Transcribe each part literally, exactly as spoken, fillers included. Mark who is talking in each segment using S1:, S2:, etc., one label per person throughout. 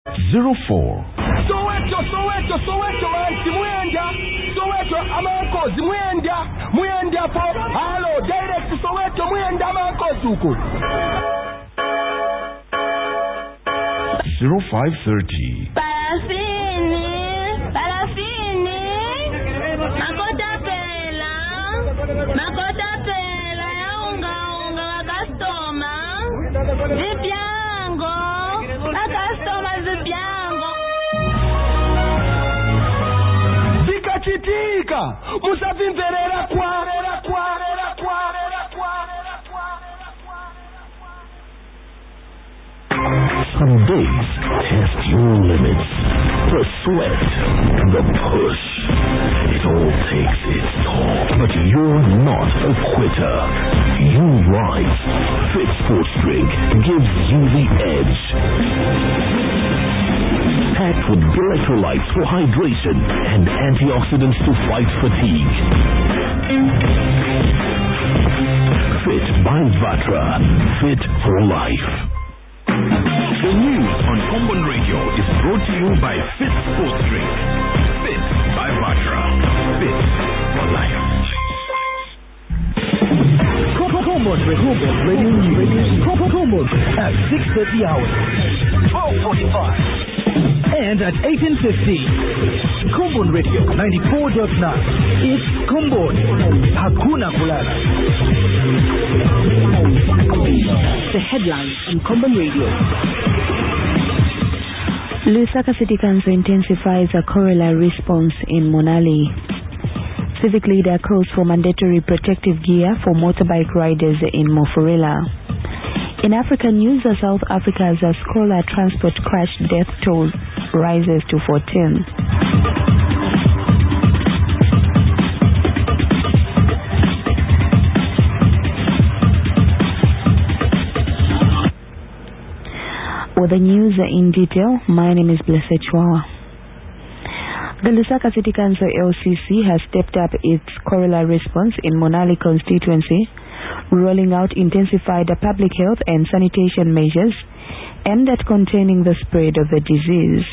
S1: zero four.
S2: Soweto, Soweto, Soweto, man, Mwenda. Soweto, Amankozi, Mwenda. Mwenda po. Hello, direct to Soweto, Mwenda, Amankozi uko.
S1: zero five thirty.
S3: Parafini, parafini. Makota pela, makota pela ya unga unga wa customer. Zipiango, a customer zipiango.
S2: Zika chitika, musavimverera kwa, kwa, kwa,
S1: Some days test your limits. The sweat, the push, it all takes its toll. But you're not a quitter. You rise. Fit Sports Drink gives you the edge. Packed with electrolytes for hydration and antioxidants to fight fatigue. Fit by Vatra. Fit for life. The news on Common Radio is brought to you by Fit Sports Drink. Fit by Vatra. Fit for life.
S4: Common Radio News. Common at six thirty hours. twelve forty-five. And at eighteen fifty. Common Radio ninety-four point nine. It's Common. Hakuna Kulala.
S5: The headlines on Common Radio.
S6: Lusaka City Council intensifies a corollary response in Monali. Civic leader calls for mandatory protective gear for motorbike riders in Mufulira. In African news, South Africa's Scholar transport crash death toll rises to fourteen. With the news in detail, my name is Blessed Chwawa. The Lusaka City Council L C C has stepped up its corollary response in Monali constituency, rolling out intensified public health and sanitation measures aimed at containing the spread of the disease.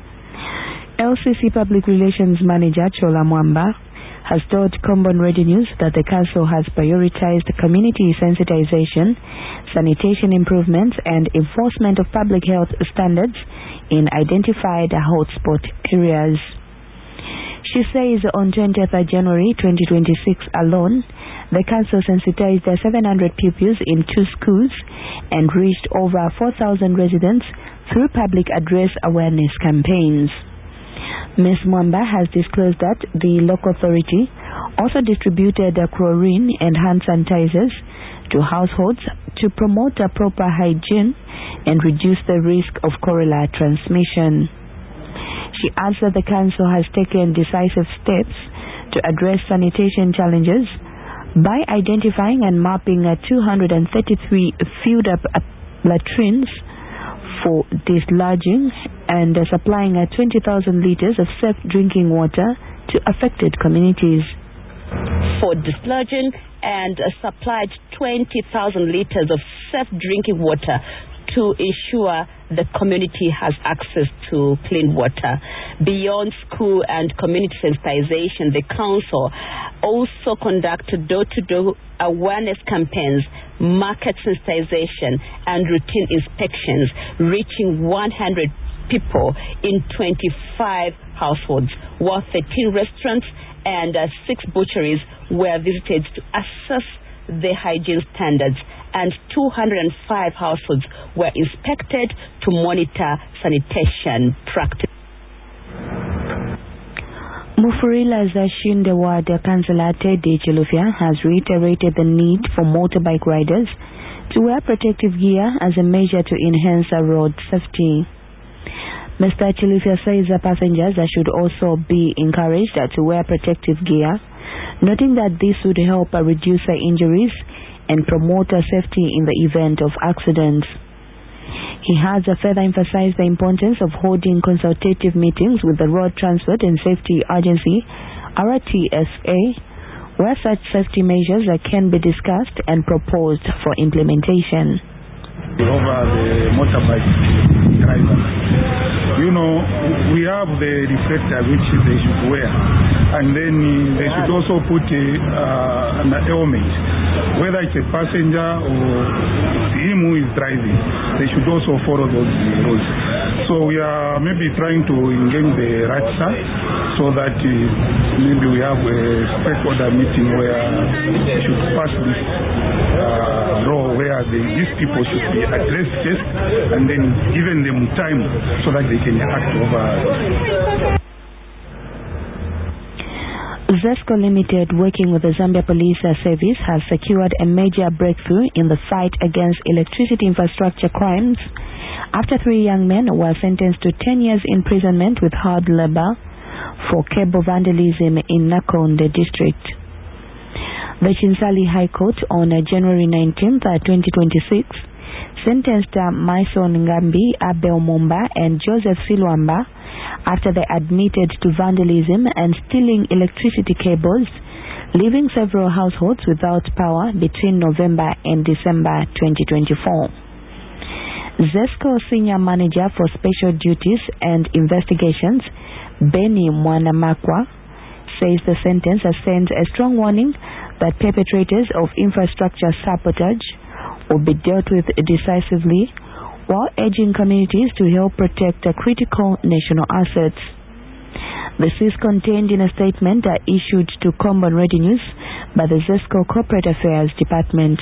S6: L C C Public Relations Manager Chola Mwamba has told Combon Radio News that the council has prioritized community sensitization, sanitation improvements, and enforcement of public health standards in identified hotspot areas. She says on twentieth of January twenty twenty-six alone, the council sensitized seven hundred pupils in two schools and reached over four thousand residents through public address awareness campaigns. Miz Mwamba has disclosed that the local authority also distributed chlorine and hand sanitizers to households to promote a proper hygiene and reduce the risk of cholera transmission. She adds that the council has taken decisive steps to address sanitation challenges by identifying and mapping two hundred thirty-three filled up latrines for dislodging and uh, supplying uh, twenty thousand liters of safe drinking water to affected communities.
S5: For dislodging and uh, supplied twenty thousand liters of safe drinking water to ensure the community has access to clean water. Beyond school and community sensitization, the council also conducted door-to-door awareness campaigns, market sensitization, and routine inspections, reaching one hundred people in twenty-five households, while thirteen restaurants and uh, six butcheries were visited to assess the hygiene standards, and two hundred five households were inspected to monitor sanitation practice.
S6: Mufulira's Shinde Ward Councillor Teddy Chilufya has reiterated the need for motorbike riders to wear protective gear as a measure to enhance road safety. Mister Chilufya says that passengers should also be encouraged to wear protective gear, noting that this would help reduce injuries and promote safety in the event of accidents. He has further emphasized the importance of holding consultative meetings with the Road Transport and Safety Agency, R T S A, where such safety measures can be discussed and proposed for implementation.
S7: Over the motorbike drivers, you know, we have the reflector which they should wear, and then uh, they should also put a, uh, an helmet, whether it's a passenger or it's him who is driving. They should also follow those rules. So we are maybe trying to engage the RATSA so that uh, maybe we have a stakeholder meeting where we should pass this uh, law where the, these people should be addressed first and then given them time so that they can act over.
S6: ZESCO Limited, working with the Zambia Police Service, has secured a major breakthrough in the fight against electricity infrastructure crimes after three young men were sentenced to ten years imprisonment with hard labor for cable vandalism in Nakonde district. The Chinsali High Court on uh, January nineteenth, twenty twenty-six sentenced uh, Maison Ngambi, Abel Mumba and Joseph Silwamba after they admitted to vandalism and stealing electricity cables, leaving several households without power between November and December twenty twenty-four. ZESCO Senior Manager for Special Duties and Investigations, Benny Mwanamakwa, says the sentence sends a strong warning that perpetrators of infrastructure sabotage will be dealt with decisively, while urging communities to help protect the critical national assets. This is contained in a statement uh, issued to Combon Radio News by the ZESCO Corporate Affairs Department.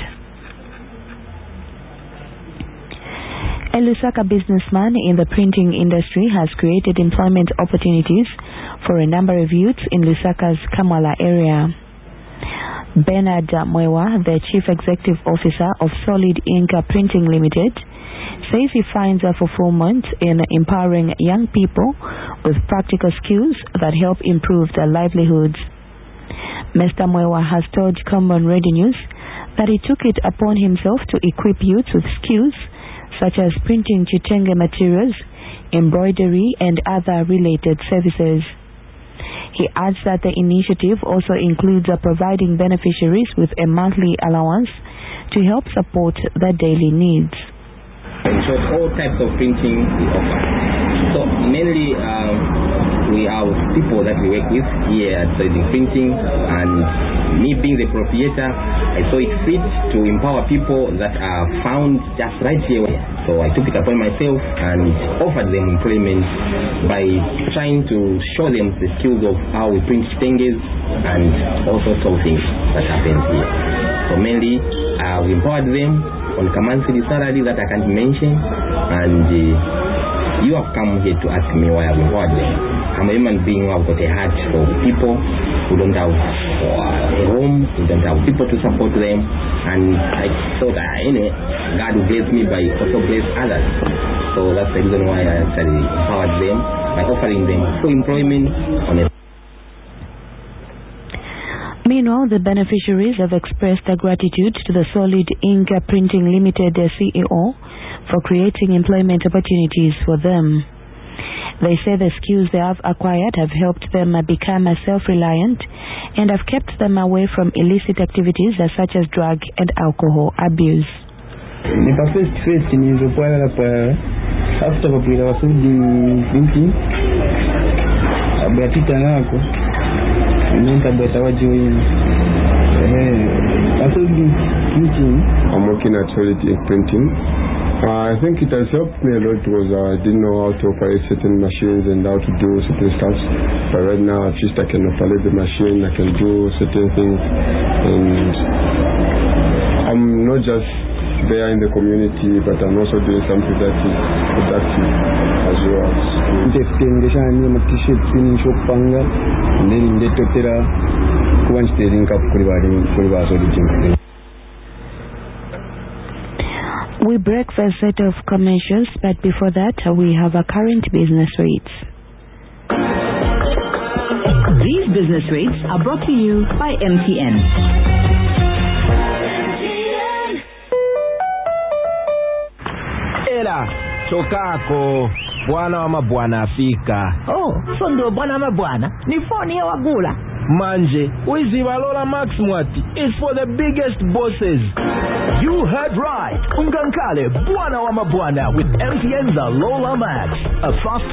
S6: A Lusaka businessman in the printing industry has created employment opportunities for a number of youths in Lusaka's Kamala area. Bernard Mwewa, the Chief Executive Officer of Solid Ink Printing Limited, says he finds a fulfillment in empowering young people with practical skills that help improve their livelihoods. Mister Mwewa has told Combon Radio News that he took it upon himself to equip youths with skills such as printing chitenge materials, embroidery, and other related services. He adds that the initiative also includes uh, providing beneficiaries with a monthly allowance to help support their daily needs.
S8: In short, all types of printing we offer. So mainly um, we have people that we work with here at Solid Printing, and me being the proprietor, I saw it fit to empower people that are found just right here. So I took it upon myself and offered them employment by trying to show them the skills of how we print tenges and all sorts of things that happen here. So mainly uh, we empowered them on a monthly salary that I can't mention, and uh, you have come here to ask me why I've empowered them. I'm a human being who have got a heart for people who don't have uh, a home, who don't have people to support them, and I thought uh, you know, God will bless me by also bless others. So that's the reason why I actually empowered them by offering them full employment on a.
S6: Meanwhile, the beneficiaries have expressed their gratitude to the Solid Ink Printing Limited C E O for creating employment opportunities for them. They say the skills they have acquired have helped them become self-reliant and have kept them away from illicit activities such as drug and alcohol abuse.
S9: Nipa first first nilizokuwa hapa after kupira wasudi printing abapita nako nenda beta wajoin eh wasudi printing.
S10: I'm working at Solid Ink Printing. Uh, I think it has helped me a lot because uh, I didn't know how to operate certain machines and how to do certain stuff. But right now, at least I can operate the machine, I can do certain things, and I'm not just there in the community, but I'm also doing something that is productive as well.
S6: We break for a set of commercials, but before that, we have our current business rates.
S11: These business rates are brought to you by M T N.
S2: Ela, chokako, bwana wa mabwana afika.
S12: Oh, so ndio bwana wa mabwana. Ni phone ya wagula.
S2: Manje, wizi walola Max Mwati is for the biggest bosses.
S4: You heard right. Ungankale, bwana wa mabwana with M T N's Lola Max. A fast